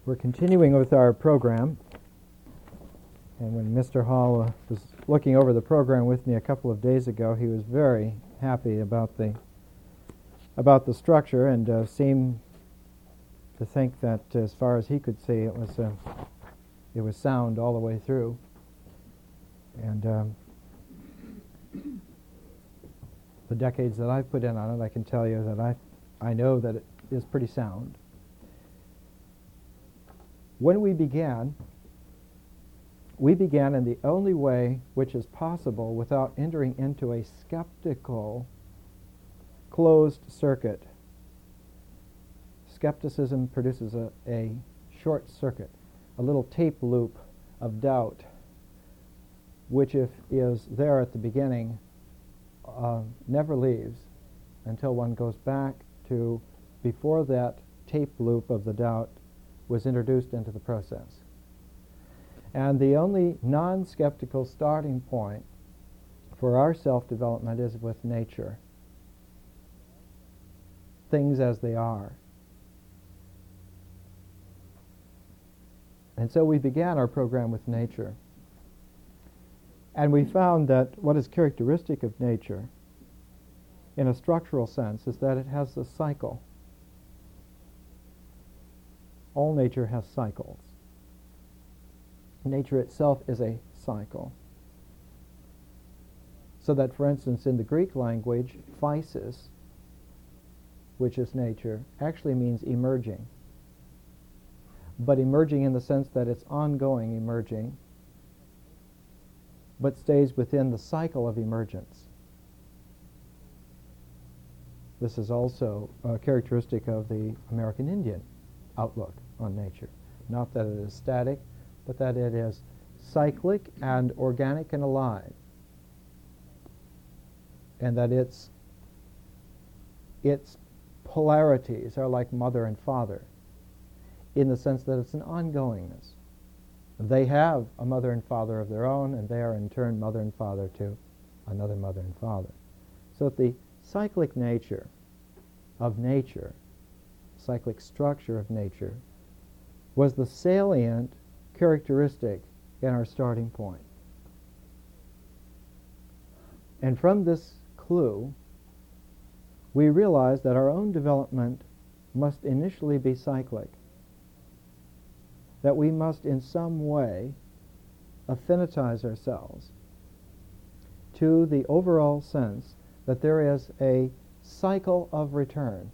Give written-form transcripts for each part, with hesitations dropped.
We're continuing with our program, and when Mr. Hall was looking over the program with me a couple of days ago, he was very happy about the structure and seemed to think that, as far as he could see, it was sound all the way through. And the decades that I've put in on it, I can tell you that I know that it is pretty sound. When we began in the only way which is possible without entering into a skeptical, closed circuit. Skepticism produces a short circuit, a little tape loop of doubt, which, if is there at the beginning, never leaves until one goes back to before that tape loop of the doubt was introduced into the process. And the only non-skeptical starting point for our self-development is with nature. Things as they are. And so we began our program with nature. And we found that what is characteristic of nature, in a structural sense, is that it has a cycle. All nature has cycles. Nature itself is a cycle. So that, for instance, in the Greek language, physis, which is nature, actually means emerging. But emerging in the sense that it's ongoing emerging, but stays within the cycle of emergence. This is also a characteristic of the American Indian outlook on nature. Not that it is static, but that it is cyclic and organic and alive. And that its polarities are like mother and father, in the sense that it's an ongoingness. They have a mother and father of their own, and they are in turn mother and father to another mother and father. So the cyclic nature of nature, cyclic structure of nature, was the salient characteristic in our starting point. And from this clue, we realized that our own development must initially be cyclic, that we must in some way affinitize ourselves to the overall sense that there is a cycle of return.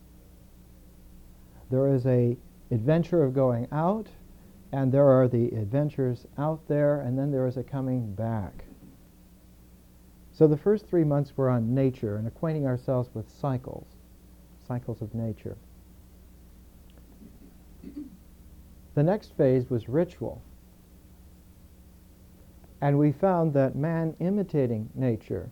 There is a adventure of going out, and there are the adventures out there, and then there is a coming back. So the first 3 months were on nature and acquainting ourselves with cycles of nature. The next phase was ritual. And we found that man imitating nature,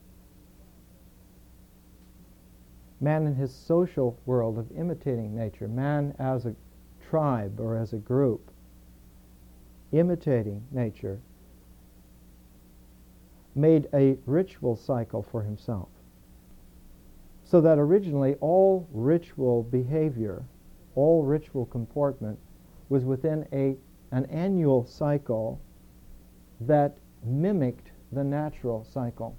man in his social world of imitating nature, man as a tribe or as a group, imitating nature, made a ritual cycle for himself. So that originally all ritual behavior, all ritual comportment was within an annual cycle that mimicked the natural cycle.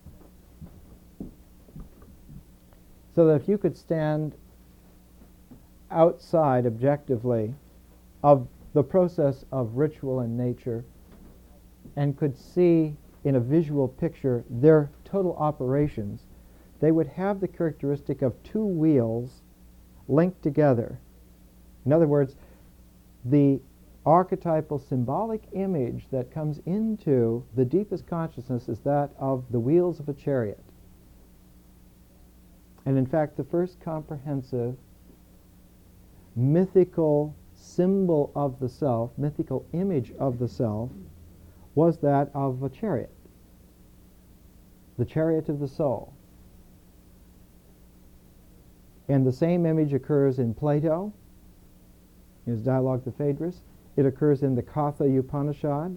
So that if you could stand outside objectively of the process of ritual in nature and could see in a visual picture their total operations, they would have the characteristic of two wheels linked together. In other words, the archetypal symbolic image that comes into the deepest consciousness is that of the wheels of a chariot. And in fact, the first comprehensive mythical symbol of the self, mythical image of the self, was that of a chariot, the chariot of the soul. And the same image occurs in Plato, in his Dialogue to Phaedrus. It occurs in the Katha Upanishad.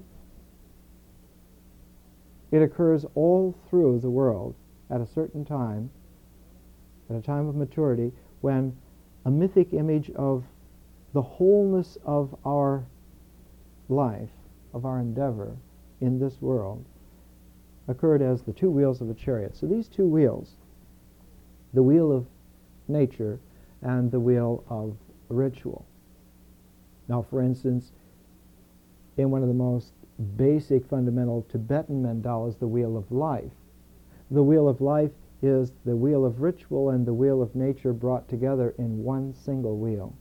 It occurs all through the world at a certain time, at a time of maturity, when a mythic image of the wholeness of our life, of our endeavor in this world, occurred as the two wheels of a chariot. So these two wheels, the wheel of nature and the wheel of ritual. Now, for instance, in one of the most basic fundamental Tibetan mandalas, the wheel of life. The wheel of life is the wheel of ritual and the wheel of nature brought together in one single wheel.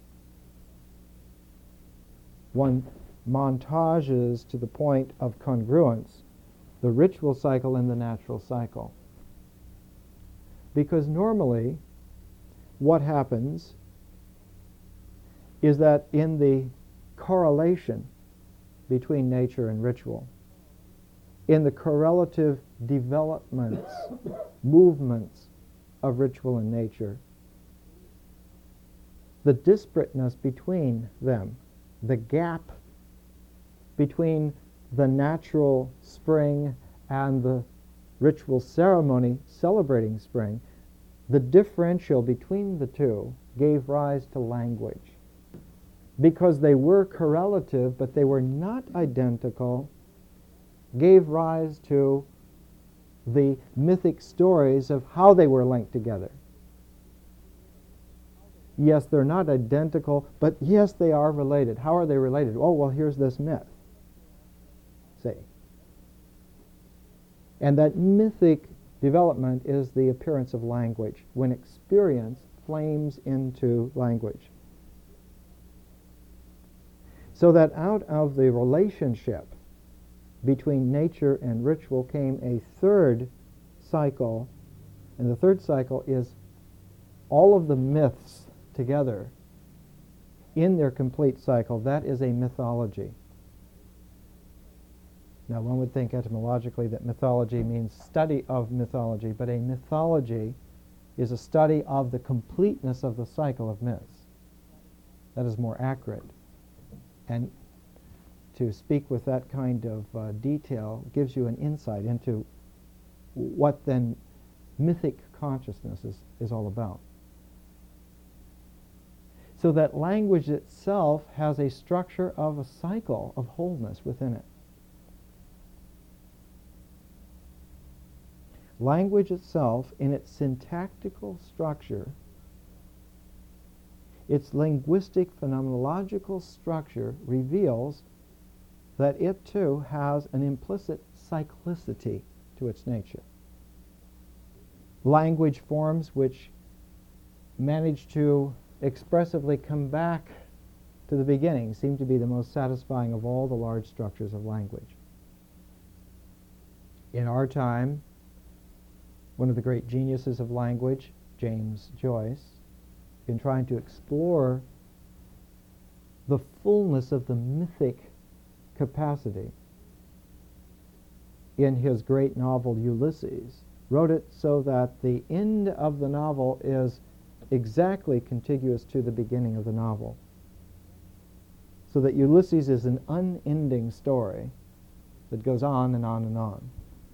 One montages to the point of congruence the ritual cycle and the natural cycle. Because normally what happens is that in the correlation between nature and ritual, in the correlative developments, movements of ritual and nature, the disparateness between them, the gap between the natural spring and the ritual ceremony celebrating spring, the differential between the two gave rise to language. Because they were correlative, but they were not identical, gave rise to the mythic stories of how they were linked together. Yes, they're not identical, but yes, they are related. How are they related? Oh, well, here's this myth. See? And that mythic development is the appearance of language, when experience flames into language. So that out of the relationship between nature and ritual came a third cycle, and the third cycle is all of the myths together in their complete cycle. That is a mythology. Now, one would think etymologically that mythology means study of mythology, but a mythology is a study of the completeness of the cycle of myths. That is more accurate. And to speak with that kind of detail gives you an insight into what then mythic consciousness is all about. So that language itself has a structure of a cycle of wholeness within it. Language itself, in its syntactical structure, its linguistic phenomenological structure, reveals that it too has an implicit cyclicity to its nature. Language forms which manage to expressively come back to the beginning seem to be the most satisfying of all the large structures of language. In our time, one of the great geniuses of language, James Joyce, in trying to explore the fullness of the mythic capacity in his great novel Ulysses, wrote it so that the end of the novel is exactly contiguous to the beginning of the novel. So that Ulysses is an unending story that goes on and on and on.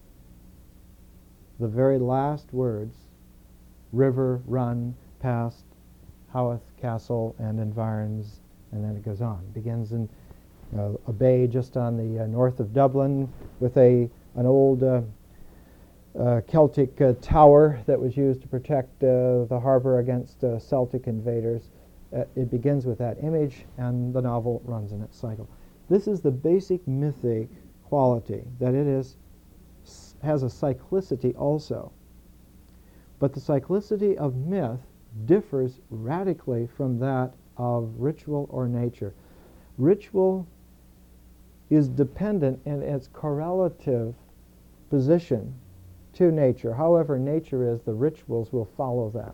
The very last words, river run past Howth Castle and environs, and then it goes on. It begins in a bay just on the north of Dublin with an old Celtic tower that was used to protect the harbor against Celtic invaders. It begins with that image, and the novel runs in its cycle. This is the basic mythic quality, that it has a cyclicity also. But the cyclicity of myth differs radically from that of ritual or nature. Ritual is dependent in its correlative position to nature. However nature is, the rituals will follow that.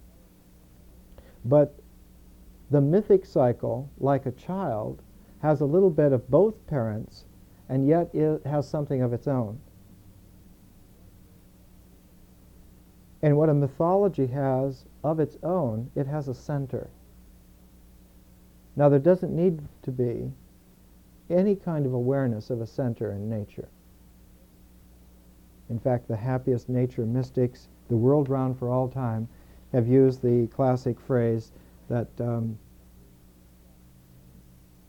But the mythic cycle, like a child, has a little bit of both parents, and yet it has something of its own. And what a mythology has of its own, it has a center. Now, there doesn't need to be any kind of awareness of a center in nature. In fact, the happiest nature mystics, the world round for all time, have used the classic phrase that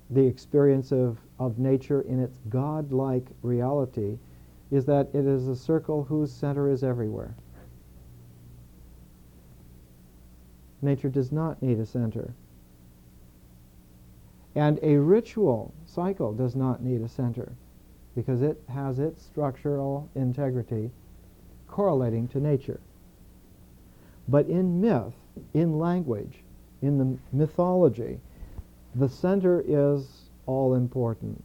the experience of nature in its God-like reality is that it is a circle whose center is everywhere. Nature does not need a center. And a ritual cycle does not need a center because it has its structural integrity correlating to nature. But in myth, in language, in the mythology, the center is all important.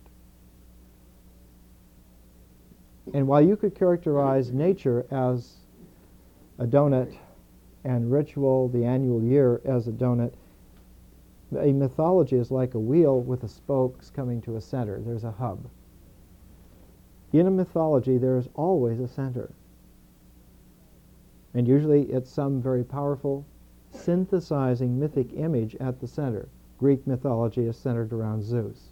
And while you could characterize nature as a donut and ritual, the annual year, as a donut, a mythology is like a wheel with the spokes coming to a center. There's a hub. In a mythology, there is always a center. And usually it's some very powerful, synthesizing mythic image at the center. Greek mythology is centered around Zeus.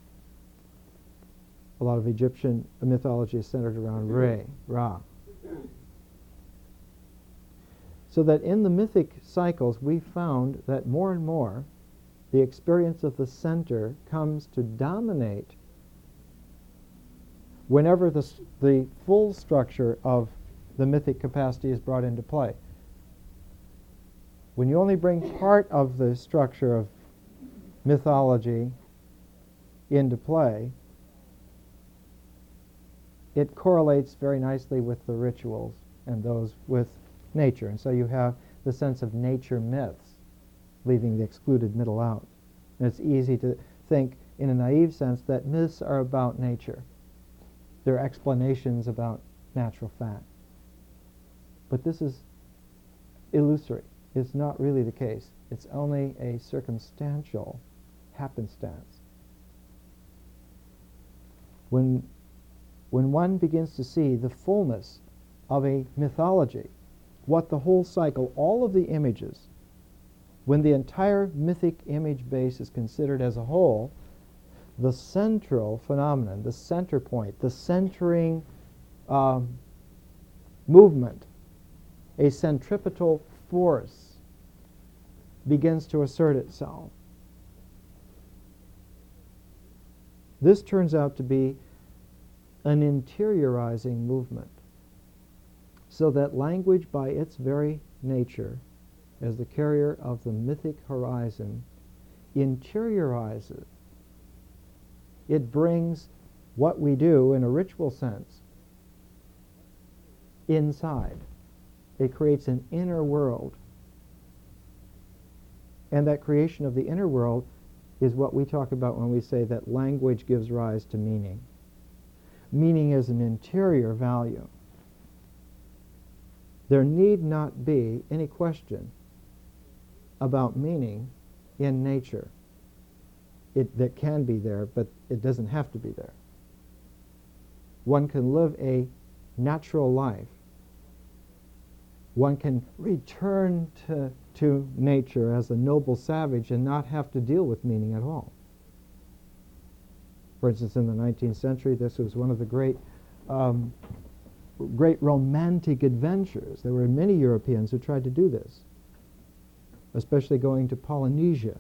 A lot of Egyptian mythology is centered around Ra. So that in the mythic cycles, we found that more and more the experience of the center comes to dominate whenever the full structure of the mythic capacity is brought into play. When you only bring part of the structure of mythology into play, it correlates very nicely with the rituals and those with nature. And so you have the sense of nature myths, leaving the excluded middle out. And it's easy to think in a naive sense that myths are about nature. They're explanations about natural fact. But this is illusory. It's not really the case. It's only a circumstantial happenstance. When one begins to see the fullness of a mythology, what the whole cycle, all of the images, when the entire mythic image base is considered as a whole, the central phenomenon, the center point, the centering movement, a centripetal force begins to assert itself. This turns out to be an interiorizing movement, so that language by its very nature, as the carrier of the mythic horizon, interiorizes. It brings what we do in a ritual sense inside. It creates an inner world. And that creation of the inner world is what we talk about when we say that language gives rise to meaning. Meaning is an interior value. There need not be any question about meaning in nature. That can be there, but it doesn't have to be there. One can live a natural life. One can return to nature as a noble savage and not have to deal with meaning at all. For instance, in the 19th century, this was one of the great romantic adventures. There were many Europeans who tried to do this, especially going to Polynesia.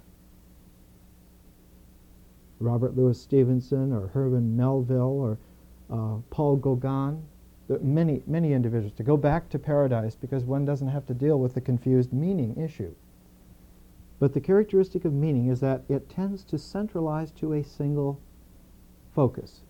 Robert Louis Stevenson or Herman Melville or Paul Gauguin, many individuals, to go back to paradise because one doesn't have to deal with the confused meaning issue. But the characteristic of meaning is that it tends to centralize to a single focus.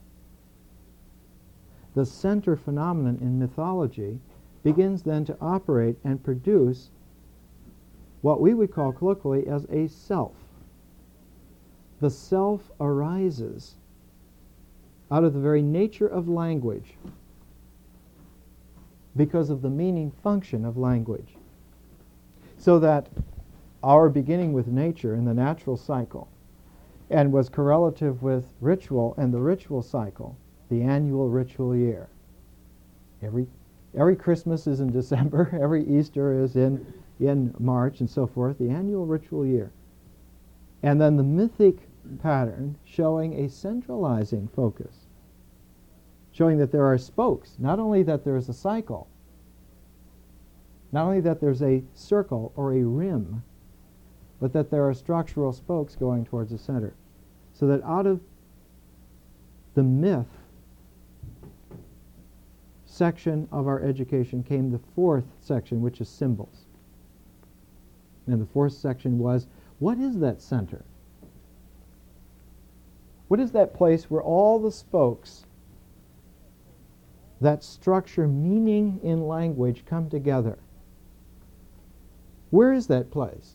The center phenomenon in mythology begins then to operate and produce what we would call colloquially as a self. The self arises out of the very nature of language because of the meaning function of language. So that our beginning with nature in the natural cycle and was correlative with ritual and the ritual cycle, the annual ritual year. Every Christmas is in December, every Easter is in March and so forth, the annual ritual year. And then the mythic pattern showing a centralizing focus, showing that there are spokes, not only that there is a cycle, not only that there's a circle or a rim, but that there are structural spokes going towards the center. So that out of the myth section of our education came the fourth section, which is symbols. And the fourth section was, what is that center? What is that place where all the spokes that structure meaning in language come together? Where is that place?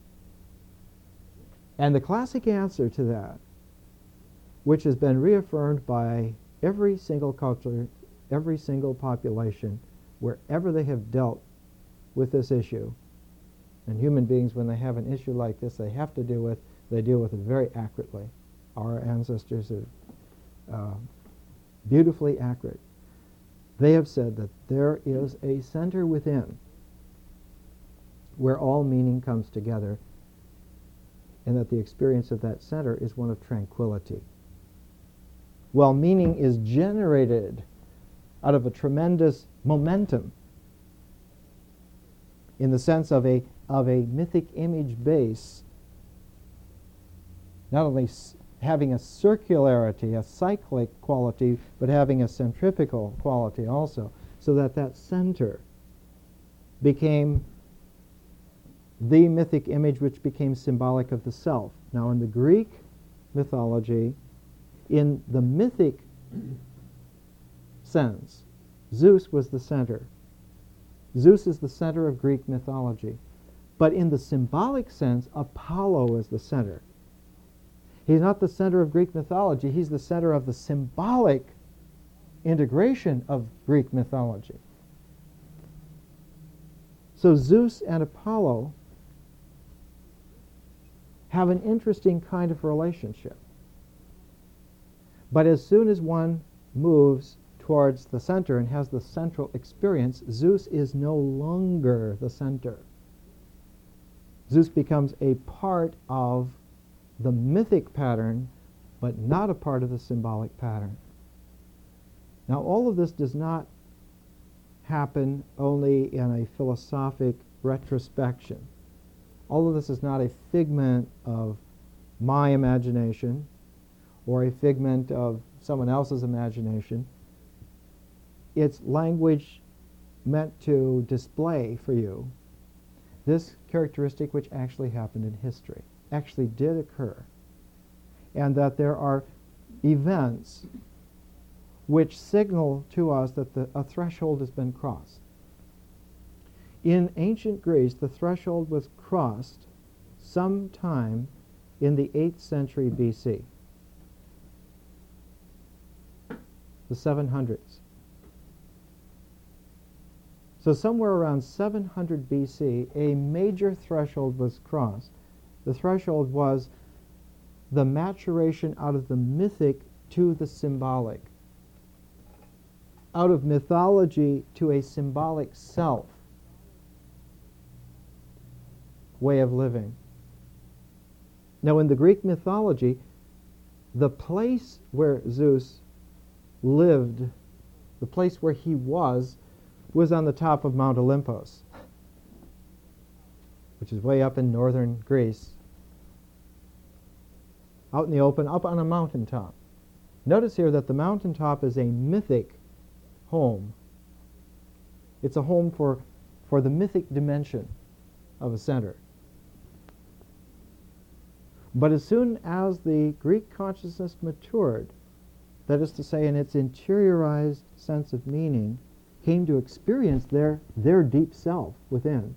And the classic answer to that, which has been reaffirmed by every single culture, every single population, wherever they have dealt with this issue, and human beings, when they have an issue like this they have to deal with, they deal with it very accurately. Our ancestors are beautifully accurate. They have said that there is a center within where all meaning comes together, and that the experience of that center is one of tranquility. Well, meaning is generated out of a tremendous momentum in the sense of a mythic image base, not only having a circularity, a cyclic quality, but having a centrifugal quality also, so that that center became the mythic image which became symbolic of the self. Now, in the Greek mythology, in the mythic sense, Zeus was the center. Zeus is the center of Greek mythology. But in the symbolic sense, Apollo is the center. He's not the center of Greek mythology, he's the center of the symbolic integration of Greek mythology. So Zeus and Apollo have an interesting kind of relationship. But as soon as one moves towards the center and has the central experience, Zeus is no longer the center. Zeus becomes a part of the mythic pattern, but not a part of the symbolic pattern. Now, all of this does not happen only in a philosophic retrospection. All of this is not a figment of my imagination or a figment of someone else's imagination. It's language meant to display for you this characteristic which actually happened in history, actually did occur, and that there are events which signal to us that a threshold has been crossed. In ancient Greece, the threshold was crossed sometime in the 8th century BC, the 700s. So somewhere around 700 BC, a major threshold was crossed. The threshold was the maturation out of the mythic to the symbolic, out of mythology to a symbolic self way of living. Now, in the Greek mythology, the place where Zeus lived, the place where he was on the top of Mount Olympus, which is way up in northern Greece, out in the open, up on a mountaintop. Notice here that the mountaintop is a mythic home. It's a home for the mythic dimension of a center. But as soon as the Greek consciousness matured, that is to say, in its interiorized sense of meaning, came to experience their deep self within,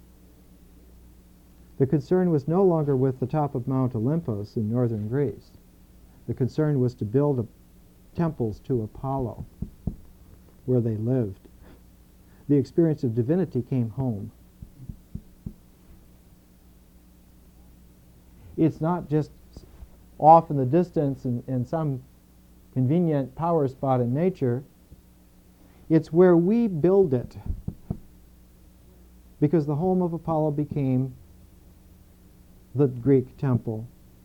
the concern was no longer with the top of Mount Olympus in northern Greece. The concern was to build temples to Apollo, where they lived. The experience of divinity came home. It's not just off in the distance in some convenient power spot in nature. It's where we build it, because the home of Apollo became the Greek temple.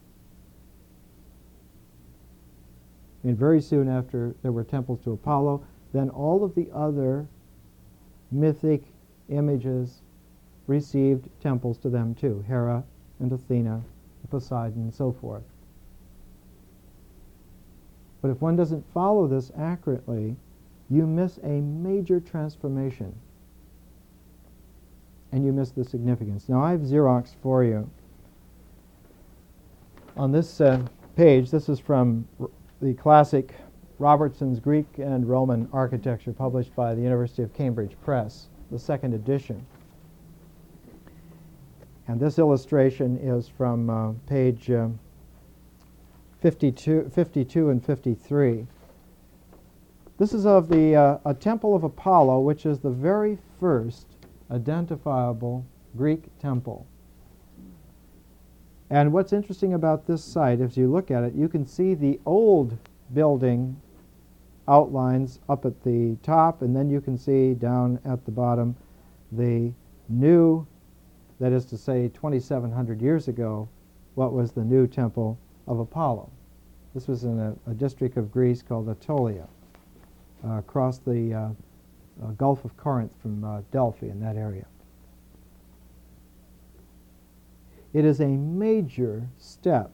And very soon after there were temples to Apollo, then all of the other mythic images received temples to them too, Hera and Athena, Poseidon, and so forth. But if one doesn't follow this accurately, you miss a major transformation. And you miss the significance. Now, I've Xeroxed for you. On this page, this is from the classic Robertson's Greek and Roman Architecture, published by the University of Cambridge Press, the second edition. And this illustration is from page 52 and 53. This is of the a temple of Apollo, which is the very first identifiable Greek temple. And what's interesting about this site, as you look at it, you can see the old building outlines up at the top, and then you can see down at the bottom the new, that is to say 2,700 years ago, what was the new temple of Apollo. This was in a district of Greece called Aetolia, across the Gulf of Corinth from Delphi, in that area. It is a major step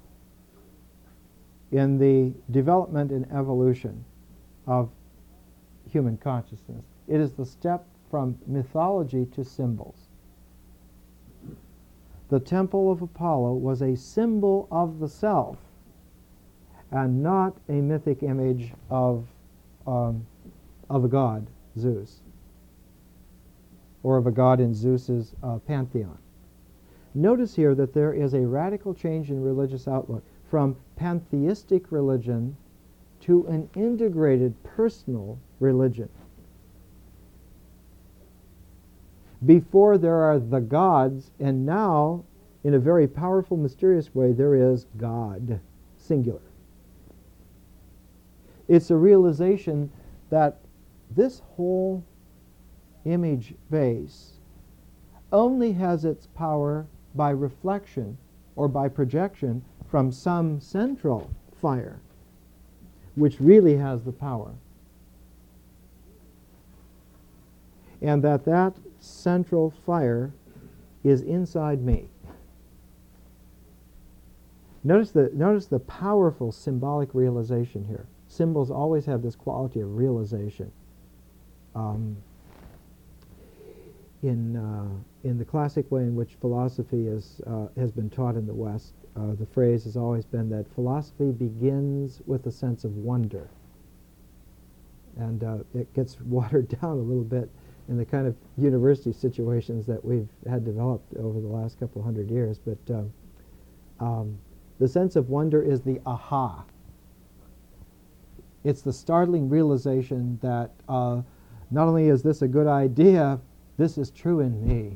in the development and evolution of human consciousness. It is the step from mythology to symbols. The Temple of Apollo was a symbol of the self and not a mythic image of a god, Zeus, or of a god in Zeus's pantheon. Notice here that there is a radical change in religious outlook from pantheistic religion to an integrated personal religion. Before there are the gods, and now, in a very powerful, mysterious way, there is God, singular. It's a realization that this whole image base only has its power by reflection or by projection from some central fire, which really has the power. And that central fire is inside me. Notice the powerful symbolic realization here. Symbols always have this quality of realization. In the classic way in which philosophy has been taught in the West, the phrase has always been that philosophy begins with a sense of wonder. And it gets watered down a little bit in the kind of university situations that we've had developed over the last couple hundred years. But the sense of wonder is the aha. It's the startling realization that not only is this a good idea, this is true in me.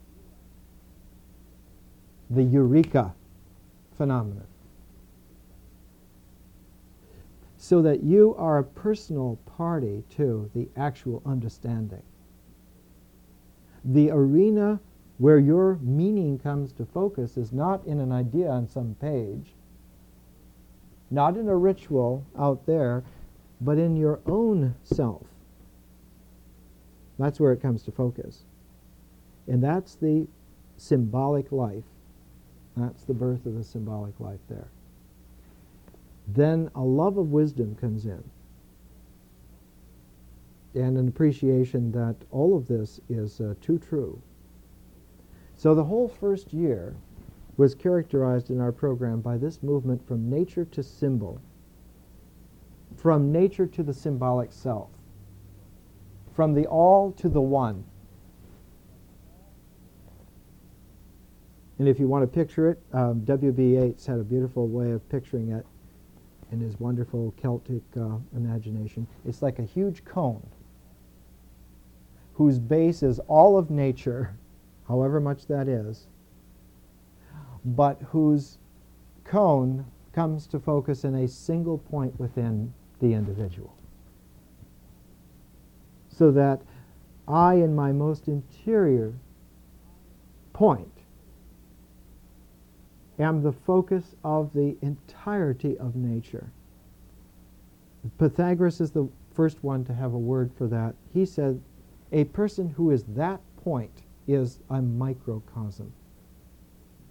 The eureka phenomenon. So that you are a personal party to the actual understanding. The arena where your meaning comes to focus is not in an idea on some page, not in a ritual out there, but in your own self. That's where it comes to focus. And that's the symbolic life. That's the birth of the symbolic life there. Then a love of wisdom comes in, and an appreciation that all of this is too true. So the whole first year was characterized in our program by this movement from nature to symbol, from nature to the symbolic self, from the all to the one. And if you want to picture it, W.B. Yeats had a beautiful way of picturing it in his wonderful Celtic imagination. It's like a huge cone whose base is all of nature, however much that is, but whose cone comes to focus in a single point within the individual. So that I, in my most interior point, am the focus of the entirety of nature. Pythagoras is the first one to have a word for that. He said, a person who is that point is a microcosm.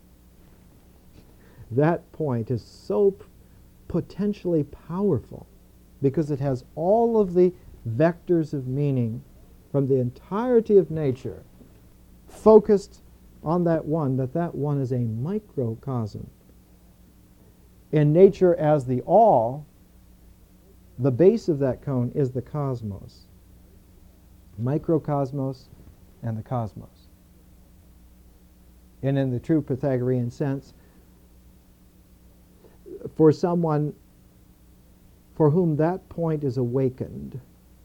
That point is so potentially powerful because it has all of the vectors of meaning from the entirety of nature focused on that one is a microcosm. In nature as the all, the base of that cone is the cosmos. Microcosmos and the cosmos. And in the true Pythagorean sense, for someone for whom that point is awakened,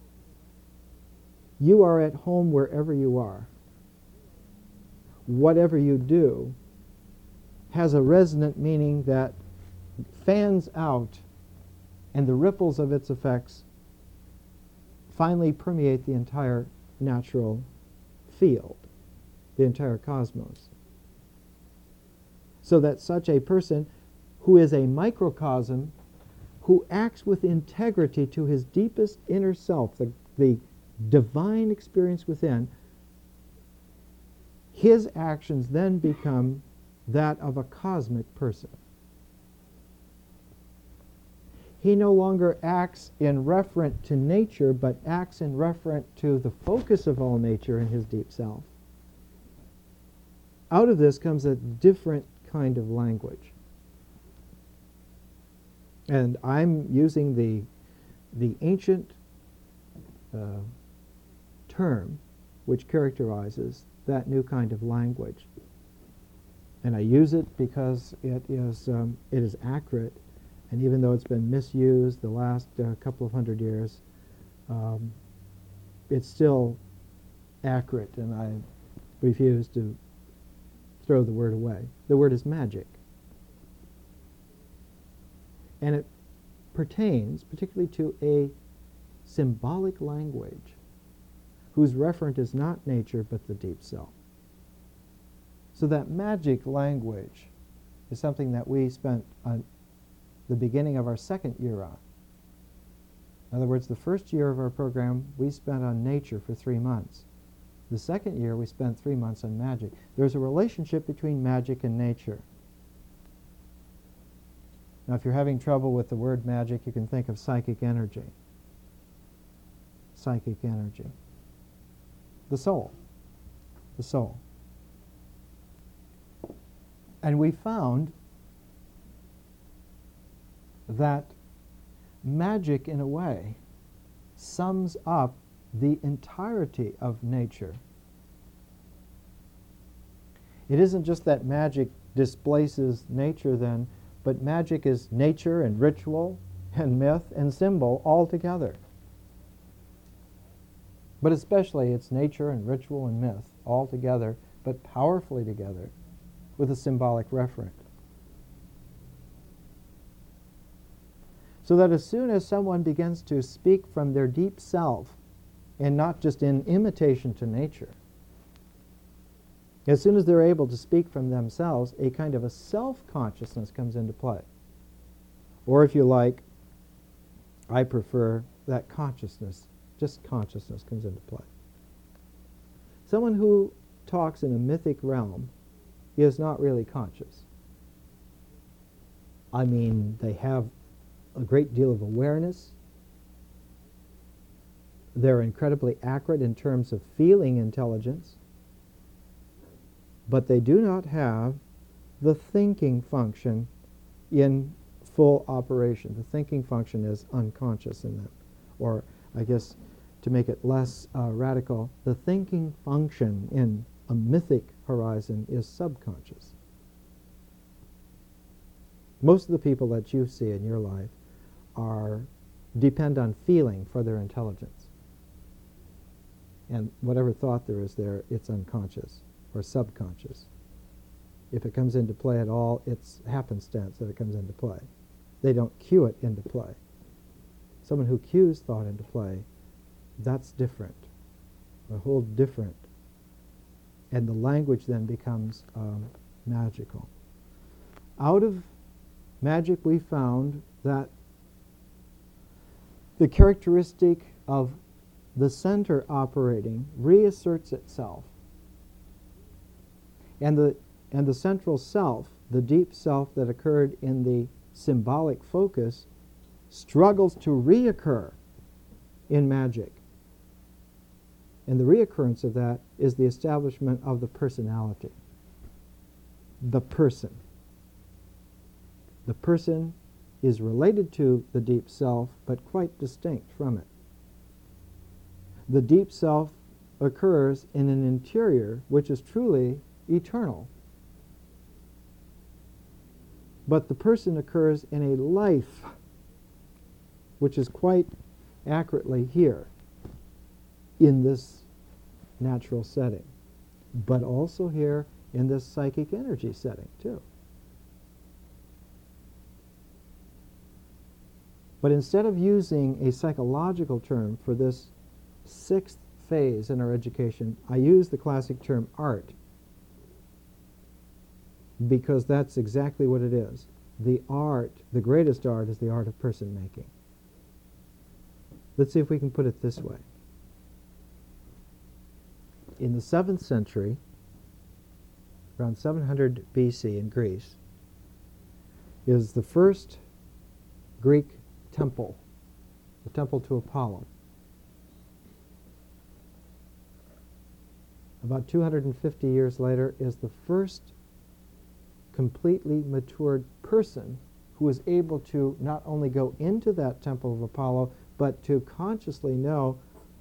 you are at home wherever you are. Whatever you do has a resonant meaning that fans out, and the ripples of its effects finally permeate the entire natural field, the entire cosmos. So that such a person who is a microcosm, who acts with integrity to his deepest inner self, the divine experience within, his actions then become that of a cosmic person. He no longer acts in reference to nature, but acts in reference to the focus of all nature in his deep self. Out of this comes a different kind of language. And I'm using the ancient term which characterizes that new kind of language. And I use it because it is accurate. And even though it's been misused the last couple of hundred years, it's still accurate, and I refuse to throw the word away. The word is magic. And it pertains particularly to a symbolic language whose referent is not nature but the deep self. So that magic language is something that we spent on the beginning of our second year on. In other words, the first year of our program we spent on nature for 3 months. The second year we spent 3 months on magic. There's a relationship between magic and nature. Now, if you're having trouble with the word magic, you can think of psychic energy. Psychic energy. The soul. The soul. And we found that magic, in a way, sums up the entirety of nature. It isn't just that magic displaces nature then, but magic is nature and ritual and myth and symbol all together. But especially it's nature and ritual and myth all together, but powerfully together with a symbolic referent. So that as soon as someone begins to speak from their deep self, and not just in imitation to nature, as soon as they're able to speak from themselves, a kind of a self-consciousness comes into play. Or if you like, I prefer that consciousness, just consciousness comes into play. Someone who talks in a mythic realm is not really conscious. I mean, they have a great deal of awareness. They're incredibly accurate in terms of feeling intelligence, but they do not have the thinking function in full operation. The thinking function is unconscious in them. Or, I guess, to make it less radical, the thinking function in a mythic horizon is subconscious. Most of the people that you see in your life depend on feeling for their intelligence. And whatever thought there is there, it's unconscious or subconscious. If it comes into play at all, it's happenstance that it comes into play. They don't cue it into play. Someone who cues thought into play, that's different, a whole different. And the language then becomes magical. Out of magic we found that the characteristic of the center operating reasserts itself. And the central self, the deep self that occurred in the symbolic focus, struggles to reoccur in magic. And the reoccurrence of that is the establishment of the personality. The person. The person is related to the deep self, but quite distinct from it. The deep self occurs in an interior which is truly eternal. But the person occurs in a life which is quite accurately here in this natural setting, but also here in this psychic energy setting too. But instead of using a psychological term for this sixth phase in our education, I use the classic term art, because that's exactly what it is. The art, the greatest art, is the art of person making. Let's see if we can put it this way. In the 7th century, around 700 BC in Greece, is the first Greek temple, the temple to Apollo. About 250 years later is the first completely matured person who is able to not only go into that temple of Apollo, but to consciously know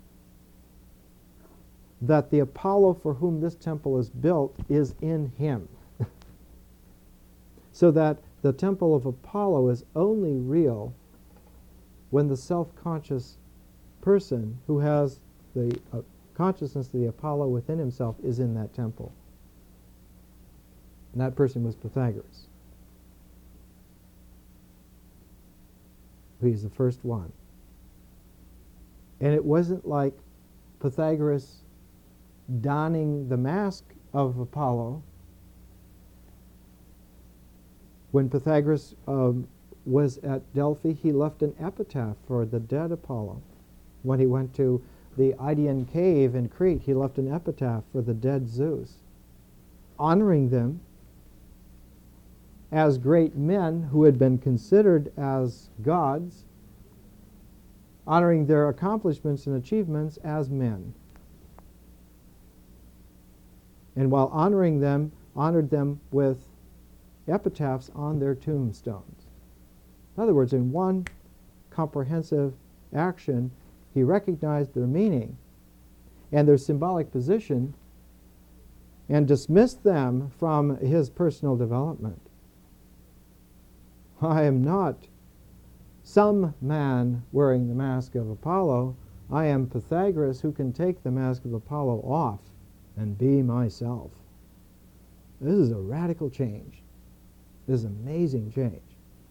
that the Apollo for whom this temple is built is in him. So that the temple of Apollo is only real when the self-conscious person who has the consciousness of the Apollo within himself is in that temple. And that person was Pythagoras. He's the first one. And it wasn't like Pythagoras donning the mask of Apollo. When Pythagoras was at Delphi, he left an epitaph for the dead Apollo. When he went to the Idaean cave in Crete, he left an epitaph for the dead Zeus, honoring them as great men who had been considered as gods, honoring their accomplishments and achievements as men. And while honoring them, honored them with epitaphs on their tombstones. In other words, in one comprehensive action, he recognized their meaning and their symbolic position and dismissed them from his personal development. I am not some man wearing the mask of Apollo. I am Pythagoras who can take the mask of Apollo off and be myself. This is a radical change. This is an amazing change.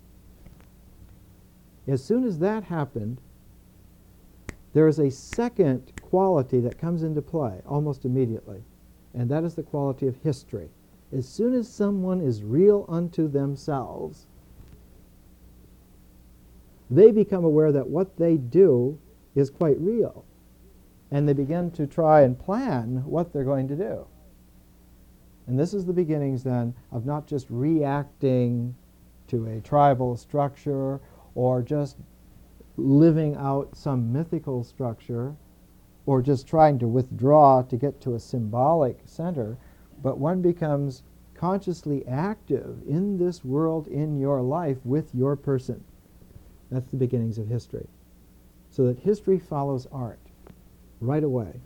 As soon as that happened, there is a second quality that comes into play almost immediately, and that is the quality of history. As soon as someone is real unto themselves, they become aware that what they do is quite real, and they begin to try and plan what they're going to do. And this is the beginnings then of not just reacting to a tribal structure or just living out some mythical structure or just trying to withdraw to get to a symbolic center, but one becomes consciously active in this world, in your life, with your person. That's the beginnings of history. So that history follows art right away.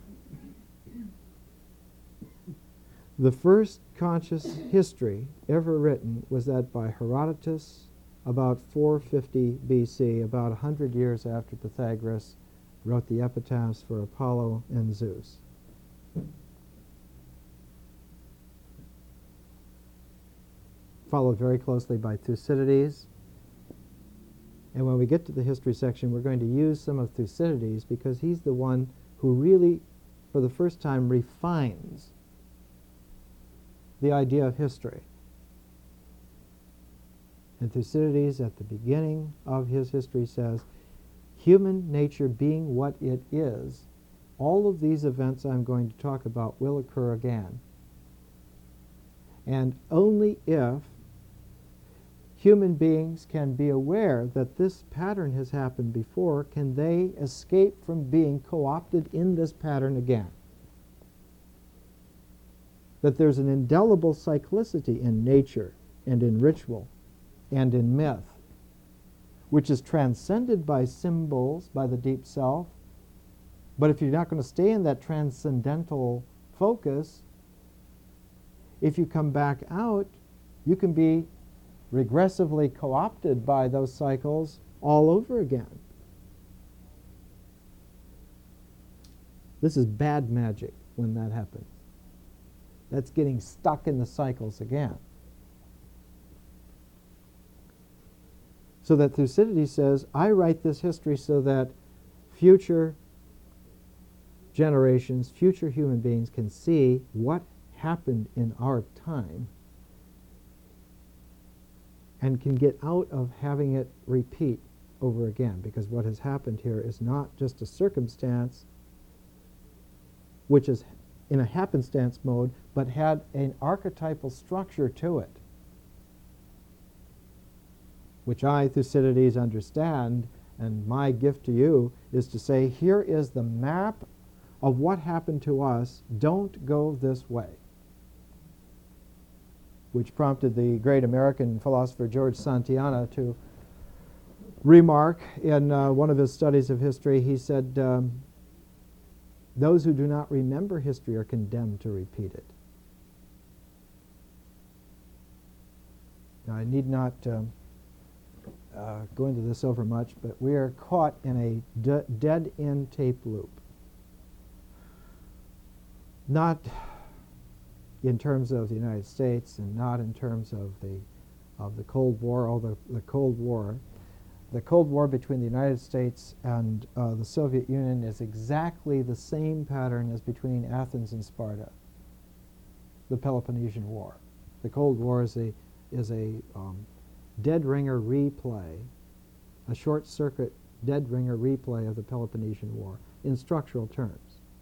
The first conscious history ever written was that by Herodotus about 450 BC, about 100 years after Pythagoras wrote the epitaphs for Apollo and Zeus. Followed very closely by Thucydides. And when we get to the history section, we're going to use some of Thucydides because he's the one who really, for the first time, refines the idea of history. And Thucydides, at the beginning of his history, says, human nature being what it is, all of these events I'm going to talk about will occur again. And only if human beings can be aware that this pattern has happened before, can they escape from being co-opted in this pattern again? That there's an indelible cyclicity in nature and in ritual and in myth, which is transcended by symbols, by the deep self. But if you're not going to stay in that transcendental focus, if you come back out, you can be regressively co-opted by those cycles all over again. This is bad magic when that happens. That's getting stuck in the cycles again. So that Thucydides says, I write this history so that future generations, future human beings can see what happened in our time and can get out of having it repeat over again. Because what has happened here is not just a circumstance which is in a happenstance mode, but had an archetypal structure to it, which I, Thucydides, understand, and my gift to you is to say, here is the map of what happened to us. Don't go this way. Which prompted the great American philosopher George Santayana to remark in one of his studies of history. He said, those who do not remember history are condemned to repeat it. Now, I need not go into this over much, but we are caught in a dead-end tape loop. Not in terms of the United States and not in terms of the Cold War, although the Cold War between the United States and the Soviet Union is exactly the same pattern as between Athens and Sparta, the Peloponnesian War. The Cold War is a dead ringer replay, a short circuit dead ringer replay of the Peloponnesian War in structural terms.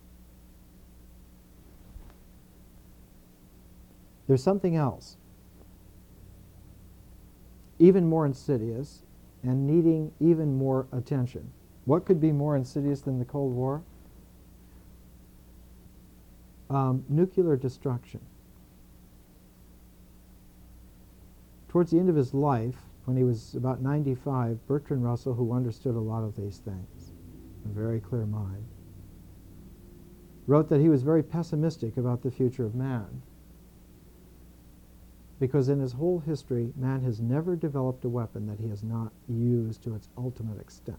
There's something else, even more insidious and needing even more attention. What could be more insidious than the Cold War? Nuclear destruction. Towards the end of his life, when he was about 95, Bertrand Russell, who understood a lot of these things, a very clear mind, wrote that he was very pessimistic about the future of man, because in his whole history, man has never developed a weapon that he has not used to its ultimate extent.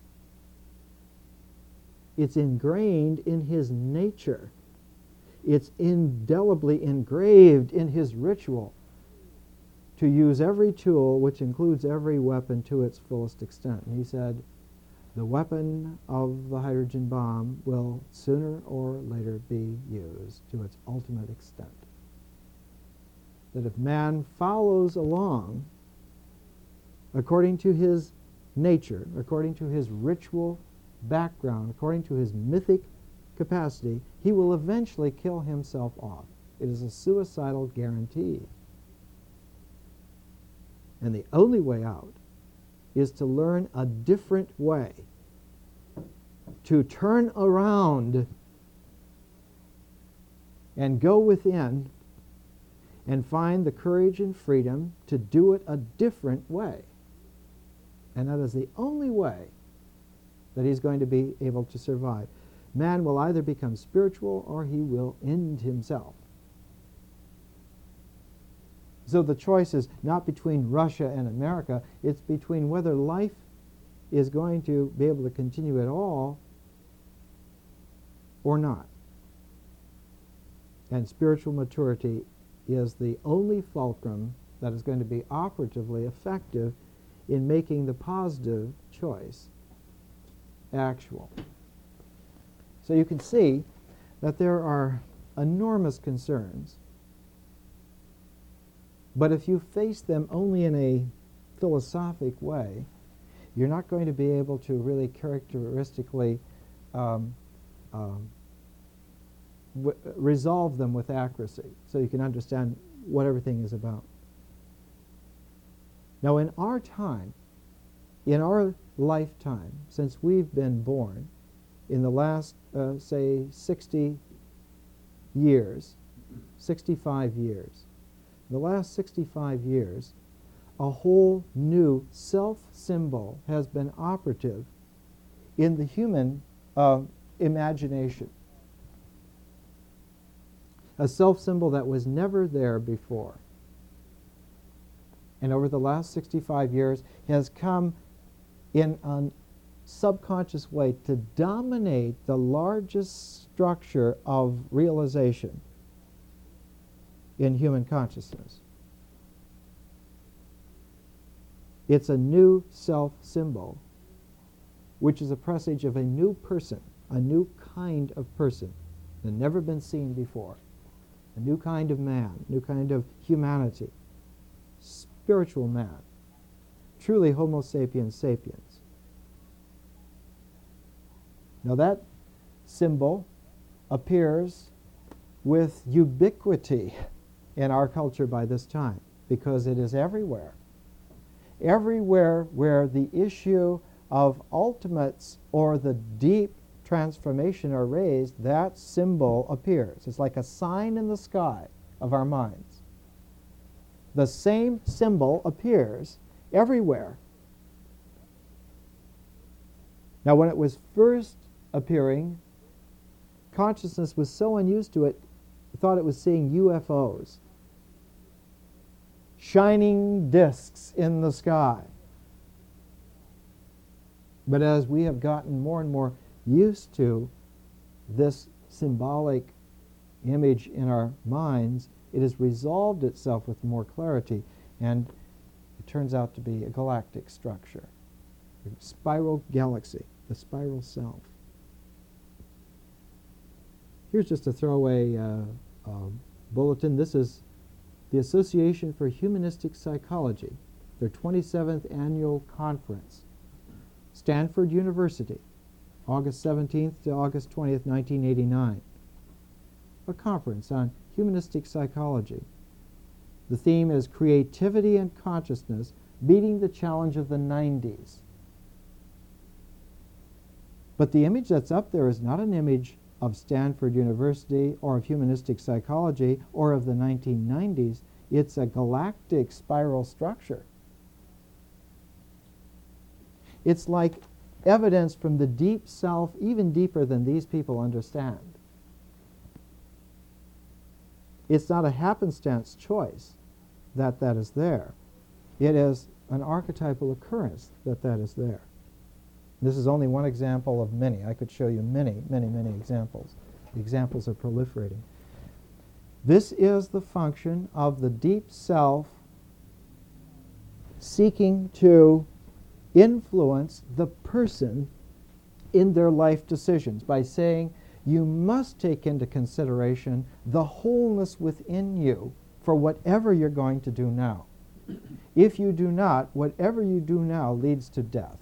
It's ingrained in his nature. It's indelibly engraved in his ritual to use every tool, which includes every weapon, to its fullest extent. And he said, the weapon of the hydrogen bomb will sooner or later be used to its ultimate extent. That if man follows along according to his nature, according to his ritual background, according to his mythic capacity, he will eventually kill himself off. It is a suicidal guarantee. And the only way out is to learn a different way, to turn around and go within and find the courage and freedom to do it a different way. And that is the only way that he's going to be able to survive. Man will either become spiritual or he will end himself. So the choice is not between Russia and America, it's between whether life is going to be able to continue at all or not. And spiritual maturity is the only fulcrum that is going to be operatively effective in making the positive choice actual. So you can see that there are enormous concerns, but if you face them only in a philosophic way, you're not going to be able to really characteristically resolve them with accuracy, so you can understand what everything is about. Now, in our time, in our lifetime, since we've been born, in the last, say, 60 years, 65 years, in the last 65 years, a whole new self-symbol has been operative in the human imagination. A self-symbol that was never there before. And over the last 65 years has come in a subconscious way to dominate the largest structure of realization in human consciousness. It's a new self-symbol, which is a presage of a new person, a new kind of person that had never been seen before, a new kind of man, new kind of humanity, spiritual man, truly Homo sapiens sapiens. Now that symbol appears with ubiquity in our culture by this time because it is everywhere. Everywhere where the issue of ultimates or the deep transformation are raised, that symbol appears. It's like a sign in the sky of our minds. The same symbol appears everywhere. Now, when it was first appearing, consciousness was so unused to it, thought it was seeing UFOs, shining discs in the sky. But as we have gotten more and more used to this symbolic image in our minds, it has resolved itself with more clarity, and it turns out to be a galactic structure, a spiral galaxy, the spiral self. Here's just a throwaway bulletin. This is the Association for Humanistic Psychology, their 27th annual conference. Stanford University, August 17th to August 20th, 1989. A conference on humanistic psychology. The theme is Creativity and Consciousness, Beating the Challenge of the 90s. But the image that's up there is not an image of Stanford University or of humanistic psychology or of the 1990s. It's a galactic spiral structure. It's like evidence from the deep self, even deeper than these people understand. It's not a happenstance choice that that is there. It is an archetypal occurrence that that is there. This is only one example of many. I could show you many, many, many examples. The examples are proliferating. This is the function of the deep self seeking to influence the person in their life decisions by saying, you must take into consideration the wholeness within you for whatever you're going to do now. If you do not, whatever you do now leads to death.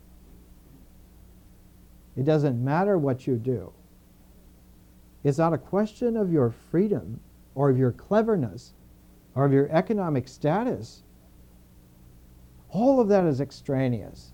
It doesn't matter what you do. It's not a question of your freedom or of your cleverness or of your economic status. All of that is extraneous.